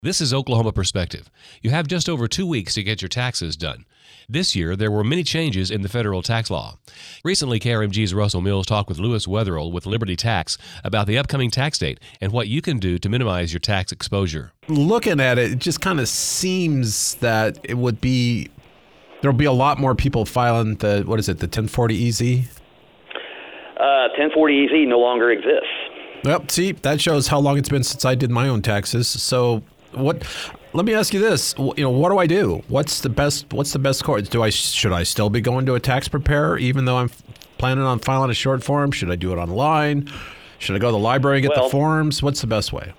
This is Oklahoma Perspective. You have just over 2 weeks to get your taxes done. This year, there were many changes in the federal tax law. Recently, KRMG's Russell Mills talked with Louis Wetherill with Liberty Tax about the upcoming tax date and what you can do to minimize your tax exposure. Looking at it, it just kind of seems that there'll be a lot more people filing the 1040 EZ? 1040 EZ no longer exists. Well, see, that shows how long it's been since I did my own taxes. So let me ask you this, what do I do? What's the best course? Should I still be going to a tax preparer even though I'm planning on filing a short form? Should I do it online? Should I go to the library and get the forms? What's the best way?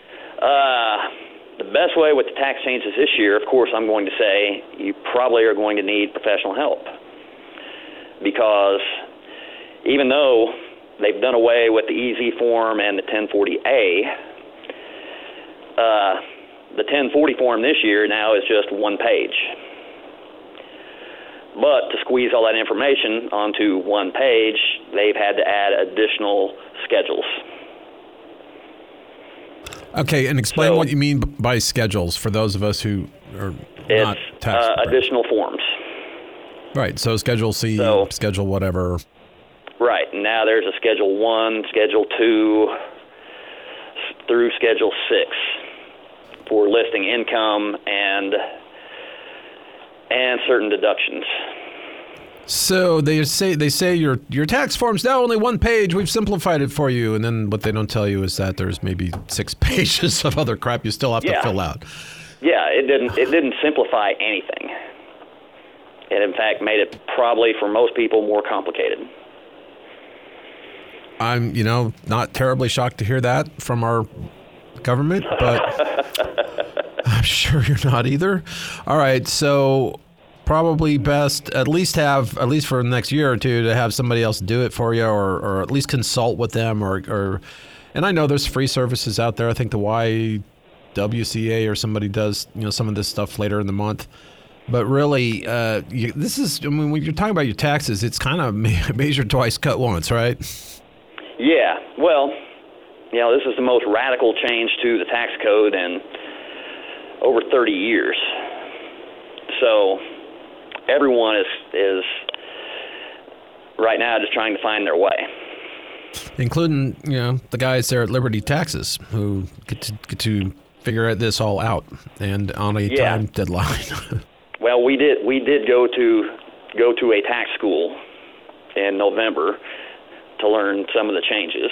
The best way with the tax changes this year, of course, I'm going to say you probably are going to need professional help, because even though they've done away with the EZ form and the 1040A, the 1040 form this year now is just one page. But to squeeze all that information onto one page, they've had to add additional schedules. Okay, and explain what you mean by schedules for those of us who are not tax prepared. Additional forms. Right, so Schedule C, Schedule whatever. Right, now there's a Schedule 1, Schedule 2, through Schedule 6 for listing income and certain deductions. So they say your tax form's now only one page. We've simplified it for you, and then what they don't tell you is that there's maybe 6 pages of other crap you still have to fill out. Yeah, it didn't simplify anything. It in fact made it probably for most people more complicated. I'm not terribly shocked to hear that from our government, but I'm sure you're not either. All right, so probably best at least for the next year or two to have somebody else do it for you, or at least consult with them, or and I know there's free services out there. I think the YWCA or somebody does some of this stuff later in the month. But really, when you're talking about your taxes, it's kind of measure twice, cut once, right? Yeah, well, this is the most radical change to the tax code in over 30 years. So everyone is right now just trying to find their way. Including, the guys there at Liberty Taxes who get to figure this all out and on a time deadline. Well, we did go to a tax school in November to learn some of the changes,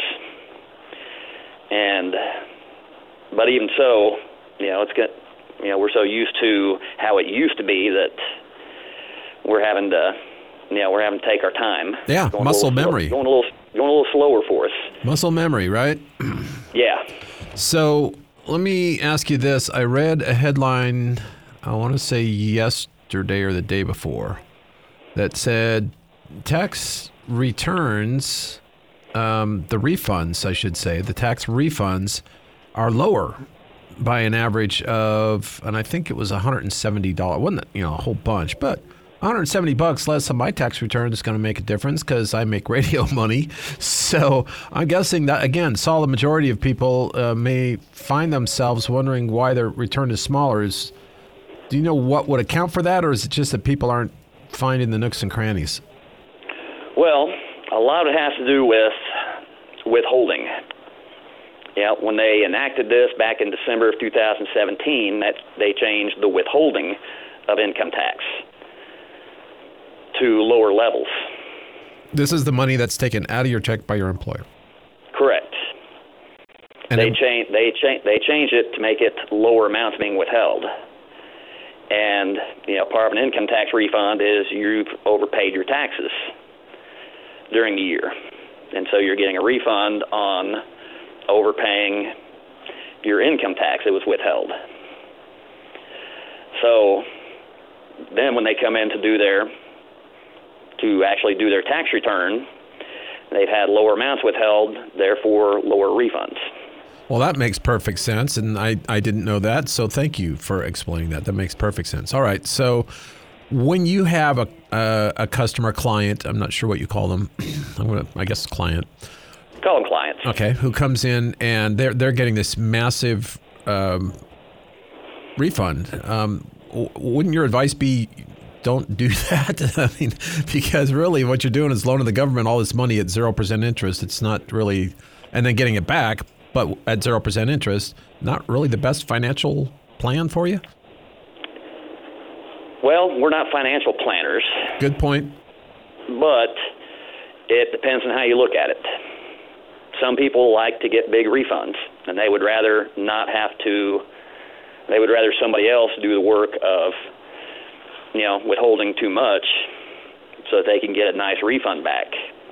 but even so, we're so used to how it used to be that we're having to take our time. Yeah, muscle memory. Going a little slower for us. Muscle memory, right? Yeah. So let me ask you this: I read a headline, I want to say yesterday or the day before, that said tax returns, the refunds, I should say, the tax refunds are lower by an average of, and I think it was $170. Wasn't a whole bunch, but $170 less on my tax return is going to make a difference because I make radio money. So I'm guessing that, again, solid majority of people may find themselves wondering why their return is smaller. Do you know what would account for that, or is it just that people aren't finding the nooks and crannies? Well, a lot of it has to do with withholding. When they enacted this back in December of 2017, they changed the withholding of income tax to lower levels. This is the money that's taken out of your check by your employer. Correct. And they changed it to make it lower amounts being withheld. And part of an income tax refund is you've overpaid your taxes during the year, and so you're getting a refund on overpaying your income tax that was withheld. So then when they come in to actually do their tax return, they've had lower amounts withheld, therefore lower refunds. Well, that makes perfect sense, and I didn't know that, so thank you for explaining that. That makes perfect sense. All right, so when you have a customer, client, I'm not sure what you call them, I guess client. Call them clients. Okay, who comes in and they're getting this massive refund. Wouldn't your advice be don't do that? I mean, because really what you're doing is loaning the government all this money at 0% interest. It's not really, and then getting it back, but at 0% interest, not really the best financial plan for you? Well, we're not financial planners. Good point. But it depends on how you look at it. Some people like to get big refunds, and they would rather somebody else do the work of, withholding too much so that they can get a nice refund back.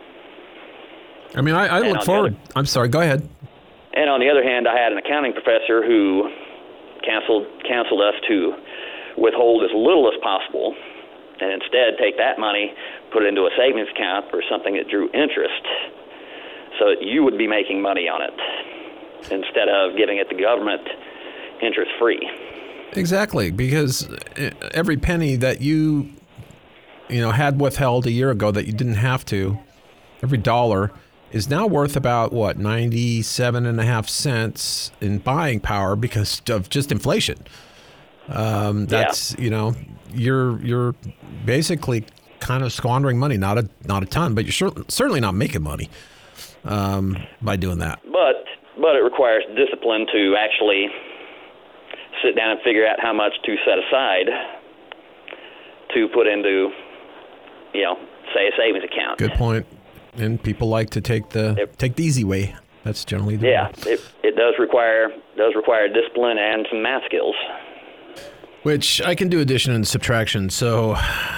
I mean, I look forward. I'm sorry, go ahead. And on the other hand, I had an accounting professor who counseled us to withhold as little as possible and instead take that money, put it into a savings account or something that drew interest so that you would be making money on it instead of giving it to government interest-free. Exactly, because every penny that you had withheld a year ago that you didn't have to, every dollar is now worth about 97.5 cents in buying power because of just inflation. That's you're basically kind of squandering money, not a ton, but you're certainly not making money by doing that. But it requires discipline to actually sit down and figure out how much to set aside to put into, say, a savings account. Good point. And people like to take the easy way. That's generally the way. It does require discipline and some math skills. Which I can do addition and subtraction. So,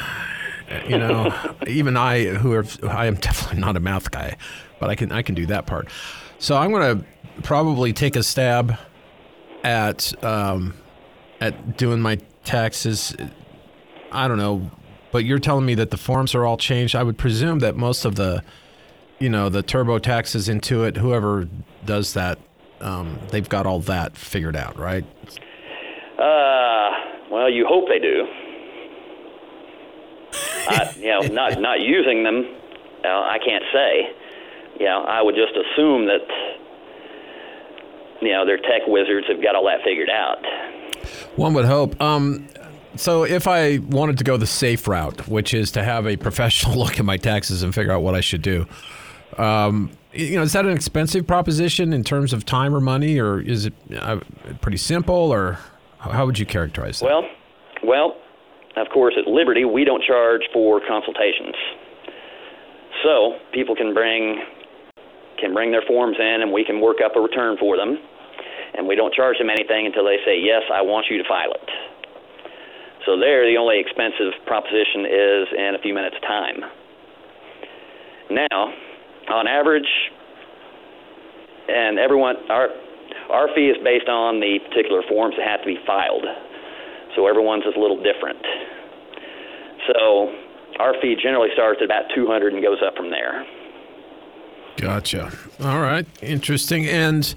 even I am definitely not a math guy, but I can do that part. So I'm going to probably take a stab at doing my taxes. I don't know, but you're telling me that the forms are all changed. I would presume that most of the TurboTax, Intuit, whoever does that, they've got all that figured out, right? Well, you hope they do. Not using them, I can't say. I would just assume that their tech wizards have got all that figured out. One would hope. So if I wanted to go the safe route, which is to have a professional look at my taxes and figure out what I should do, is that an expensive proposition in terms of time or money, or is it pretty simple, or how would you characterize that? Well, of course, at Liberty, we don't charge for consultations. So people can bring their forms in, and we can work up a return for them. And we don't charge them anything until they say, yes, I want you to file it. So there, the only expensive proposition is in a few minutes' time. Now, on average, and everyone, our fee is based on the particular forms that have to be filed. So everyone's is a little different. So our fee generally starts at about $200 and goes up from there. Gotcha. All right. Interesting. And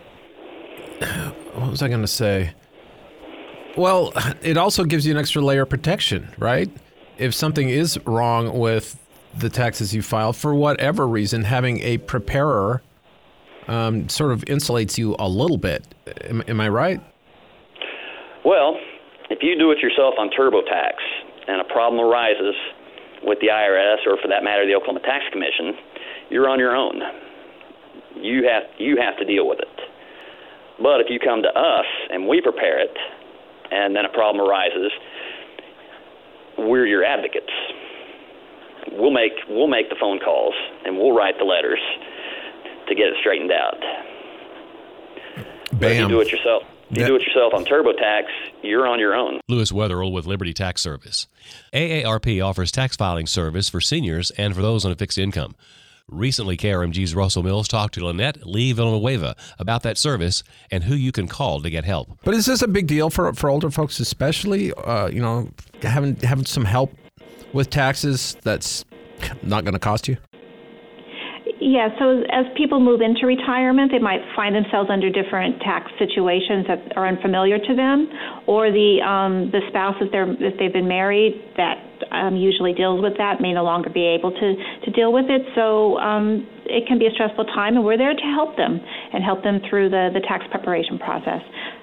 what was I going to say? Well, it also gives you an extra layer of protection, right? If something is wrong with the taxes you filed, for whatever reason, having a preparer sort of insulates you a little bit. Am I right? Well, if you do it yourself on TurboTax and a problem arises with the IRS, or for that matter, the Oklahoma Tax Commission, you're on your own. You have to deal with it. But if you come to us and we prepare it, and then a problem arises, we're your advocates. We'll make the phone calls and we'll write the letters to get it straightened out. Bam. But if you do it yourself. If you do it yourself on TurboTax, you're on your own. Louis Wetherill with Liberty Tax Service. AARP offers tax filing service for seniors and for those on a fixed income. Recently, KRMG's Russell Mills talked to Lynette Lee Villanueva about that service and who you can call to get help. But is this a big deal for older folks especially? Having some help with taxes that's not going to cost you? Yeah, so as people move into retirement, they might find themselves under different tax situations that are unfamiliar to them, or the spouse, if they've been married, that usually deals with that, may no longer be able to deal with it. So it can be a stressful time, and we're there to help them and help them through the tax preparation process.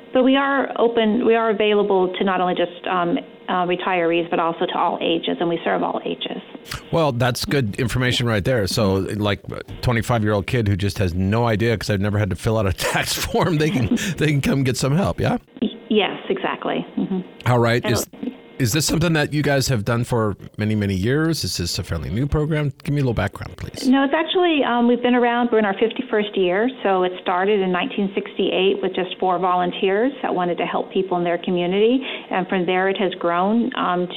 But we are open. We are available to not only just retirees, but also to all ages, and we serve all ages. Well, that's good information right there. So, like a 25-year-old kid who just has no idea because I've never had to fill out a tax form, they can come get some help. Yeah. Yes, exactly. Mm-hmm. All right. Is this something that you guys have done for many, many years? Is this a fairly new program? Give me a little background, please. No, it's actually, we've been around. We're in our 51st year. So it started in 1968 with just 4 volunteers that wanted to help people in their community. And from there, it has grown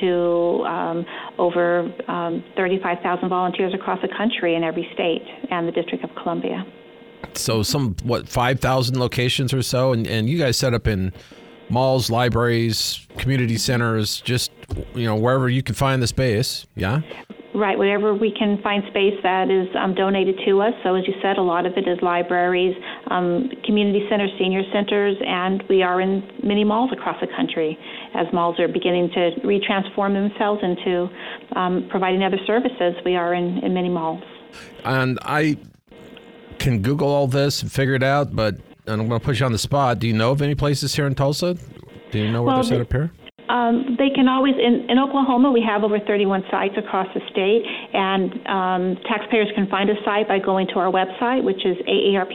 to over 35,000 volunteers across the country in every state and the District of Columbia. So 5,000 locations or so? And you guys set up in malls, libraries, community centers, just, wherever you can find the space, yeah? Right, wherever we can find space that is donated to us. So as you said, a lot of it is libraries, community centers, senior centers, and we are in many malls across the country as malls are beginning to retransform themselves into providing other services. We are in many malls. And I can Google all this and figure it out, but and I'm going to push you on the spot. Do you know of any places here in Tulsa? Do you know where they're set up here? They can always, in Oklahoma, we have over 31 sites across the state, and taxpayers can find a site by going to our website, which is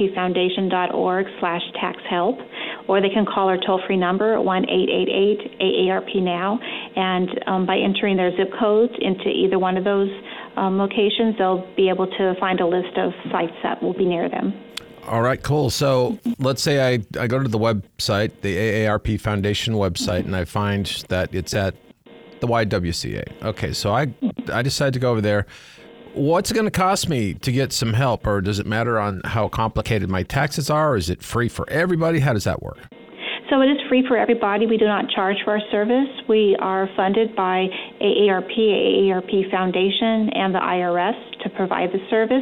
aarpfoundation.org/taxhelp, or they can call our toll-free number, 1-888-AARP-NOW, and by entering their zip codes into either one of those locations, they'll be able to find a list of sites that will be near them. All right, cool. So let's say I go to the website, the AARP Foundation website, and I find that it's at the YWCA. Okay, so I decide to go over there. What's it going to cost me to get some help, or does it matter on how complicated my taxes are, or is it free for everybody? How does that work? So it is free for everybody. We do not charge for our service. We are funded by AARP Foundation, and the IRS to provide the service.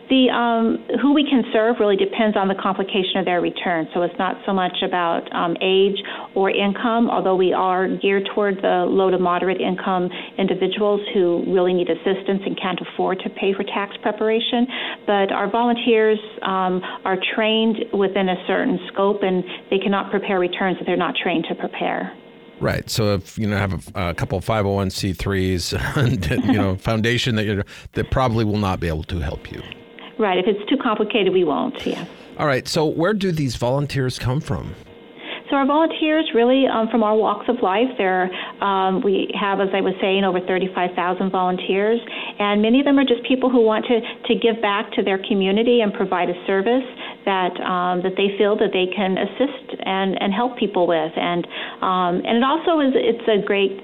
Who we can serve really depends on the complication of their return. So it's not so much about age or income, although we are geared toward the low to moderate income individuals who really need assistance and can't afford to pay for tax preparation. But our volunteers are trained within a certain scope, and they cannot prepare returns if they're not trained to prepare. Right. So if have a couple of 501c3s and foundation that probably will not be able to help you. Right. If it's too complicated, we won't. Yes. All right. So where do these volunteers come from? So our volunteers really from all walks of life. We have, as I was saying, over 35,000 volunteers, and many of them are just people who want to give back to their community and provide a service that they feel that they can assist and help people with, and it also it's a great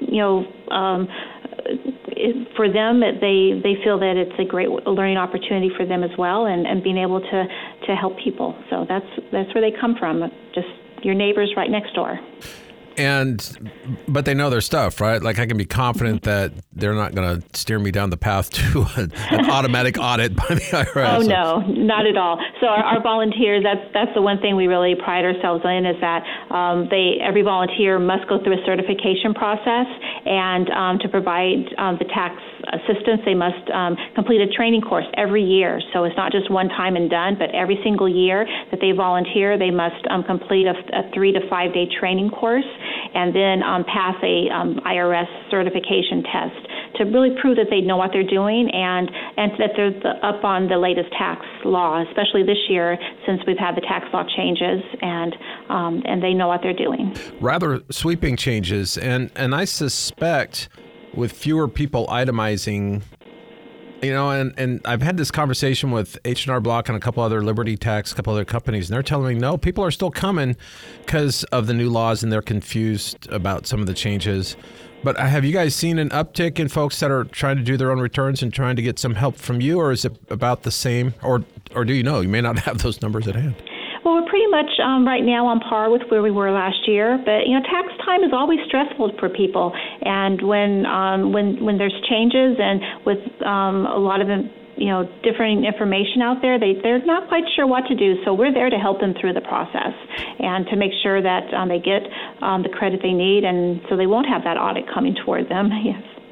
for them, they feel that it's a great learning opportunity for them as well, and being able to help people. So that's where they come from, just your neighbors right next door. But they know their stuff, right? Like I can be confident that they're not going to steer me down the path to an automatic audit by the IRS. Oh, no, not at all. So our volunteers, that's the one thing we really pride ourselves in, is that every volunteer must go through a certification process, and to provide the tax assistance, they must complete a training course every year. So it's not just one time and done, but every single year that they volunteer, they must complete a 3 to 5 day training course, and then pass a IRS certification test to really prove that they know what they're doing, and that they're up on the latest tax law, especially this year since we've had the tax law changes, and they know what they're doing. Rather sweeping changes, and I suspect with fewer people itemizing, and I've had this conversation with H&R Block and a couple other Liberty Tax, a couple other companies, and they're telling me, no, people are still coming because of the new laws, and they're confused about some of the changes. But have you guys seen an uptick in folks that are trying to do their own returns and trying to get some help from you, or is it about the same, or do you know? You may not have those numbers at hand. Well, we're pretty much right now on par with where we were last year, but tax time is always stressful for people, and when there's changes and with a lot of different information out there, they're not quite sure what to do. So we're there to help them through the process and to make sure that they get the credit they need, and so they won't have that audit coming toward them. Yes.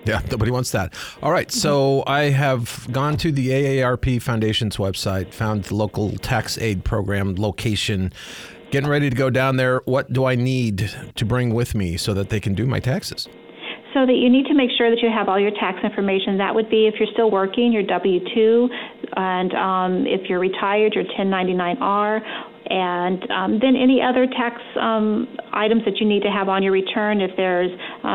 Yeah, nobody wants that. All right, so I have gone to the AARP Foundation's website, found the local tax aid program location, getting ready to go down there. What do I need to bring with me so that they can do my taxes? So that you need to make sure that you have all your tax information. That would be if you're still working, your W-2, and if you're retired, your 1099-R, and then any other tax items that you need to have on your return. If there's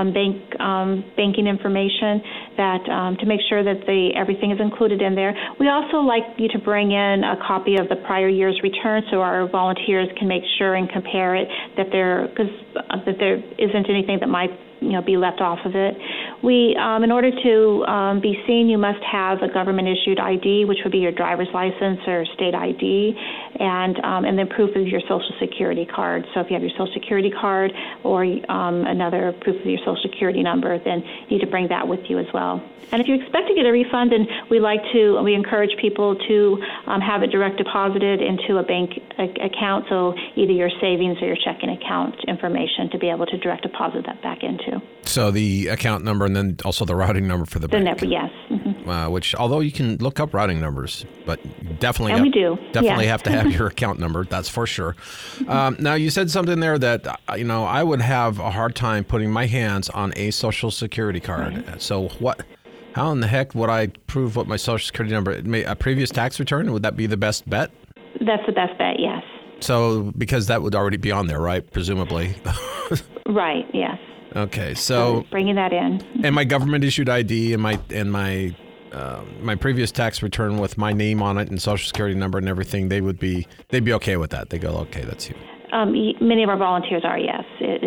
banking information, that to make sure that everything is included in there. We also like you to bring in a copy of the prior year's return so our volunteers can make sure and compare it that there isn't anything that might be left off of it. We, in order to be seen, you must have a government-issued ID, which would be your driver's license or state ID, and then proof of your Social Security card. So if you have your Social Security card or another proof of your Social Security number, then you need to bring that with you as well. And if you expect to get a refund, then we encourage people to have it direct deposited into a bank account, so either your savings or your checking account information to be able to direct deposit that back into. So the account number and then also the routing number for the bank. Yes. Mm-hmm. Which, although you can look up routing numbers, but definitely have to have your account number. That's for sure. Now, you said something there that I would have a hard time putting my hands on a Social Security card. Right. So how in the heck would I prove what my Social Security number? A previous tax return, would that be the best bet? That's the best bet. Yes. So because that would already be on there, right? Presumably. Right. Yes. Okay, so bringing that in, and my government-issued ID and my previous tax return with my name on it and Social Security number and everything, they'd be okay with that. They go, okay, that's you. Many of our volunteers are, yes.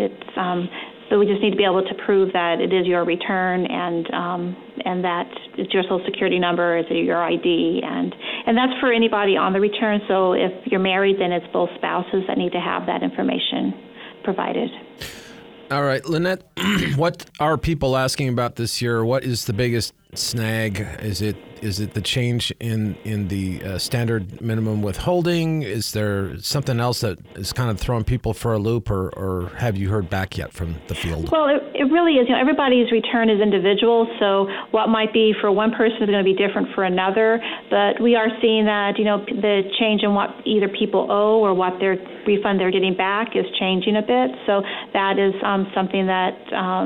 So we just need to be able to prove that it is your return and that it's your Social Security number, is your ID, and that's for anybody on the return. So if you're married, then it's both spouses that need to have that information provided. All right, Lynette, what are people asking about this year? What is the biggest snag? Is it the change in the standard minimum withholding? Is there something else that is kind of throwing people for a loop, or have you heard back yet from the field? Well, it really is. Everybody's return is individual, so what might be for one person is going to be different for another. But we are seeing that the change in what either people owe or what their refund they're getting back is changing a bit. So that is something that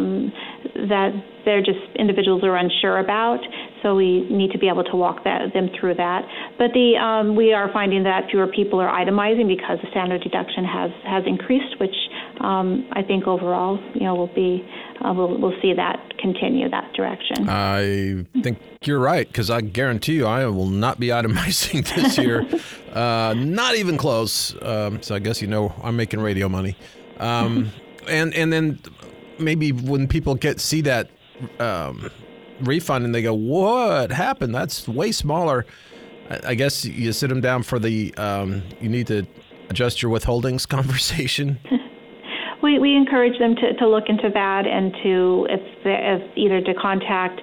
they're just individuals are unsure about. So we need to be able to walk them through that. But we are finding that fewer people are itemizing because the standard deduction has increased, which I think overall we'll see that continue that direction. I think you're right, because I guarantee you I will not be itemizing this year, not even close. So I guess I'm making radio money, and then maybe when people see that refund and they go, what happened? That's way smaller. I guess you sit them down for the you need to adjust your withholdings conversation. We encourage them to look into that and to either to contact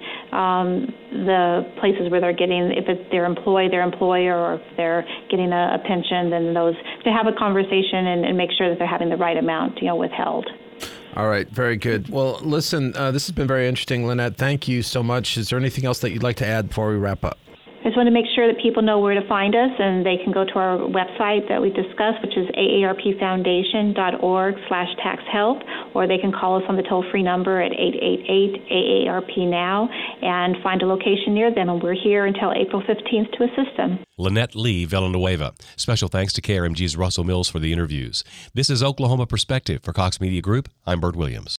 the places where they're getting, if it's their employer, or if they're getting a pension, then those to have a conversation and make sure that they're having the right amount withheld. All right, very good. Well, listen, this has been very interesting, Lynette. Thank you so much. Is there anything else that you'd like to add before we wrap up? I just want to make sure that people know where to find us, and they can go to our website that we discussed, which is aarpfoundation.org/taxhelp, or they can call us on the toll-free number at 888-AARP-NOW and find a location near them, and we're here until April 15th to assist them. Lynette Lee Villanueva. Special thanks to KRMG's Russell Mills for the interviews. This is Oklahoma Perspective for Cox Media Group. I'm Bert Williams.